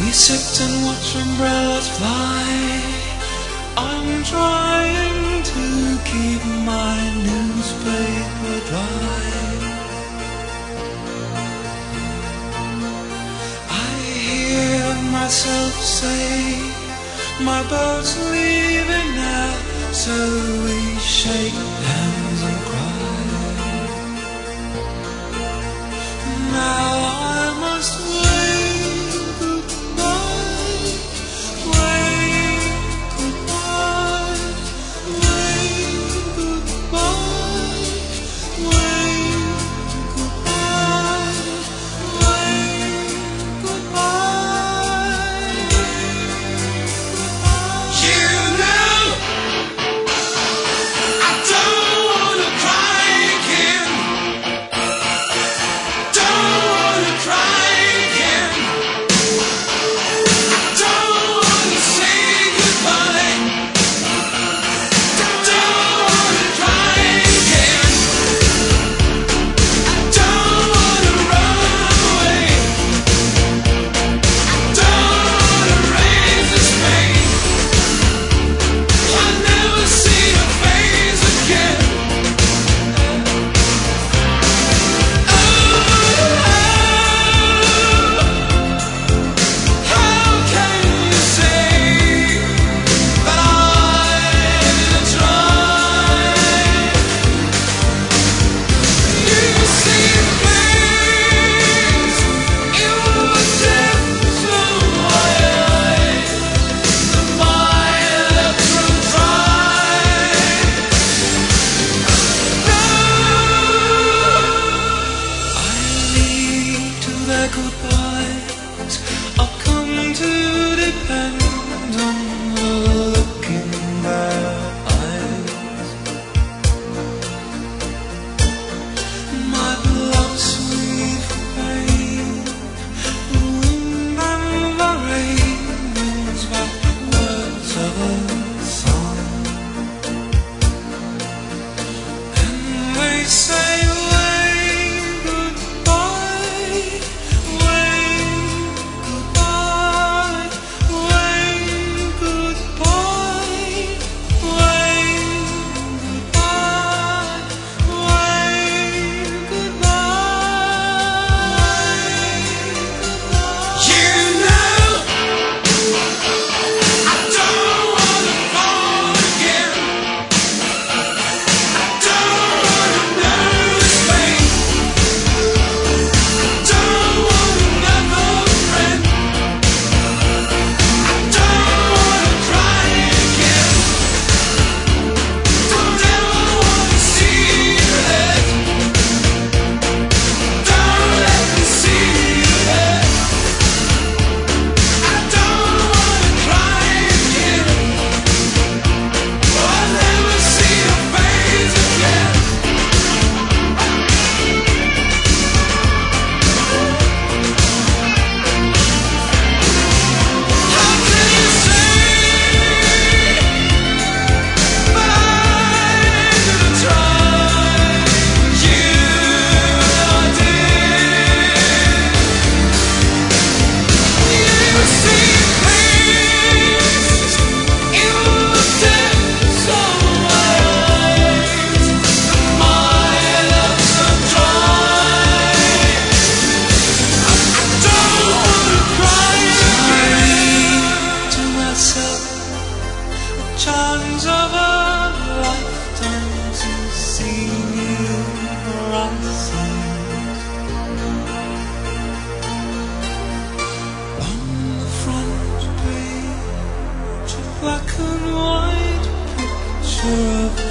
We sit and watch umbrellas fly. I'm trying to keep my newspaper dry. I hear myself say, my boat's leaving now, so we shake hands and cry. Now I must wave goodbye, wave goodbye, wave goodbye, wave goodbye, wave goodbye. You know I don't wanna cry again. Don't wanna cry again. I don't wanna say goodbye. Don't wanna cry again. I don't wanna run away. I don't wanna raise this pain. I'll never see your face again. How can you say that I didn't try? You see things in the depths of my eyes, and my lips run dry. I lead to their goodbyes. I've come to depend on the look in their eyes. My blood sweet for pain, the wind and the rain brings back words of a song, and they say wave goodbye, wave goodbye, wave goodbye, wave goodbye, wave goodbye. You know I don't wanna fall again. I don't wanna know this pain. I don't want another friend. I don't wanna cry again. Don't ever wanna see your head. Don't let me see your head. I don't wanna cry again. I'll never see your face again. How can you say that I didn't try? You did. You see things in the depths of my eyes, and my lips are dry. I don't wanna cry again. To myself, the charms of a lifetime to see new horizons. On the front page, a black and white picture of